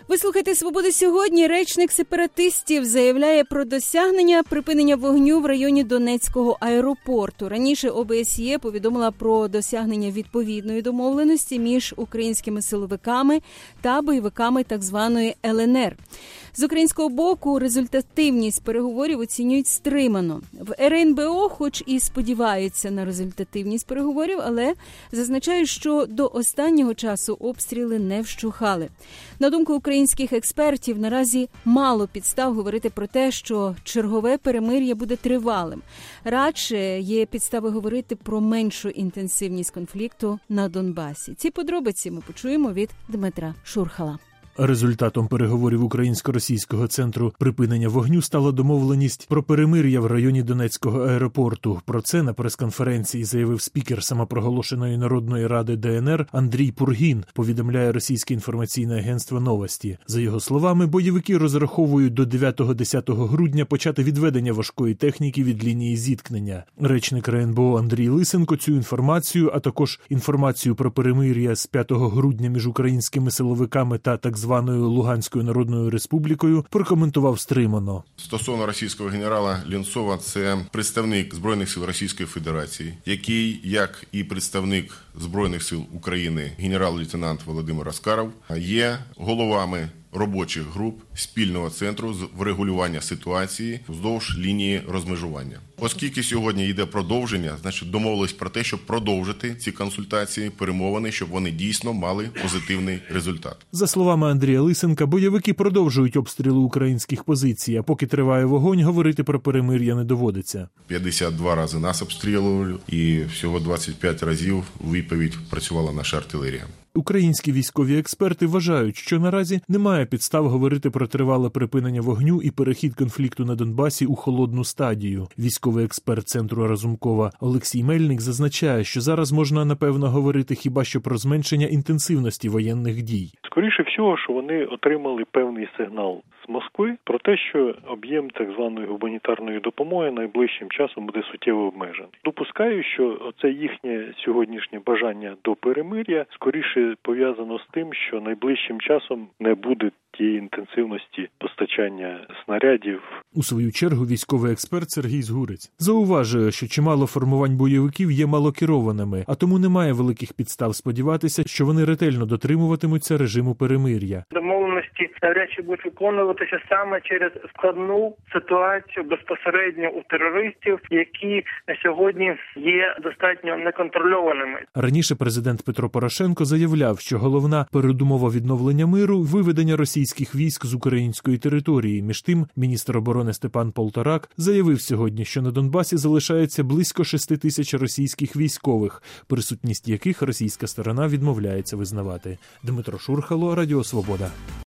Ви слухаєте «Свободу сьогодні». Речник сепаратистів заявляє про досягнення припинення вогню в районі Донецького аеропорту. Раніше ОБСЄ повідомила про досягнення відповідної домовленості між українськими силовиками та бойовиками так званої ЛНР. З українського боку результативність переговорів оцінюють стримано. В РНБО хоч і сподіваються на результативність переговорів, але зазначають, що до останнього часу обстріли не вщухали. На думку українських експертів, наразі мало підстав говорити про те, що чергове перемир'я буде тривалим. Радше є підстави говорити про меншу інтенсивність конфлікту на Донбасі. Ці подробиці ми почуємо від Дмитра Шурхала. Результатом переговорів Українсько-російського центру припинення вогню стала домовленість про перемир'я в районі Донецького аеропорту. Про це на прес-конференції заявив спікер самопроголошеної Народної ради ДНР Андрій Пургін, повідомляє російське інформаційне агентство «Новості». За його словами, бойовики розраховують до 9-10 грудня почати відведення важкої техніки від лінії зіткнення. Речник РНБО Андрій Лисенко цю інформацію, а також інформацію про перемир'я з 5 грудня між українськими силовиками та так званою Луганською Народною Республікою, прокоментував стримано. Стосовно російського генерала Ленцова, це представник Збройних сил Російської Федерації, який, як і представник Збройних сил України, генерал-лейтенант Володимир Аскаров, є головами робочих груп спільного центру з врегулювання ситуації вздовж лінії розмежування. Оскільки сьогодні йде продовження, значить домовились про те, щоб продовжити ці консультації, перемовини, щоб вони дійсно мали позитивний результат. За словами Андрія Лисенка, бойовики продовжують обстріли українських позицій, а поки триває вогонь, говорити про перемир'я не доводиться. 52 рази нас обстрілювали і всього 25 разів у відповідь працювала наша артилерія. Українські військові експерти вважають, що наразі немає підстав говорити про тривале припинення вогню і перехід конфлікту на Донбасі у холодну стадію. Військовий експерт Центру Разумкова Олексій Мельник зазначає, що зараз можна, напевно, говорити хіба що про зменшення інтенсивності воєнних дій. Скоріше всього, що вони отримали певний сигнал з Москви про те, що об'єм так званої гуманітарної допомоги найближчим часом буде суттєво обмежений. Допускаю, що оце їхнє сьогоднішнє бажання до перемир'я скоріше пов'язано з тим, що найближчим часом не буде тієї інтенсивності постачання снарядів. У свою чергу військовий експерт Сергій Згурець зауважує, що чимало формувань бойовиків є малокерованими, а тому немає великих підстав сподіватися, що вони ретельно дотримуватимуться режиму перемир'я. Домовленості навряд чи будуть виконуватися саме через складну ситуацію безпосередньо у терористів, які на сьогодні є достатньо неконтрольованими. Раніше президент Петро Порошенко заявляв, що головна передумова відновлення миру – виведення російських військ з української території. Між тим, міністр оборони Степан Полторак заявив сьогодні, що на Донбасі залишається близько 6 тисяч російських військових, присутність яких російська сторона відмовляється визнавати. Дмитро Шурхало, Радіо Свобода.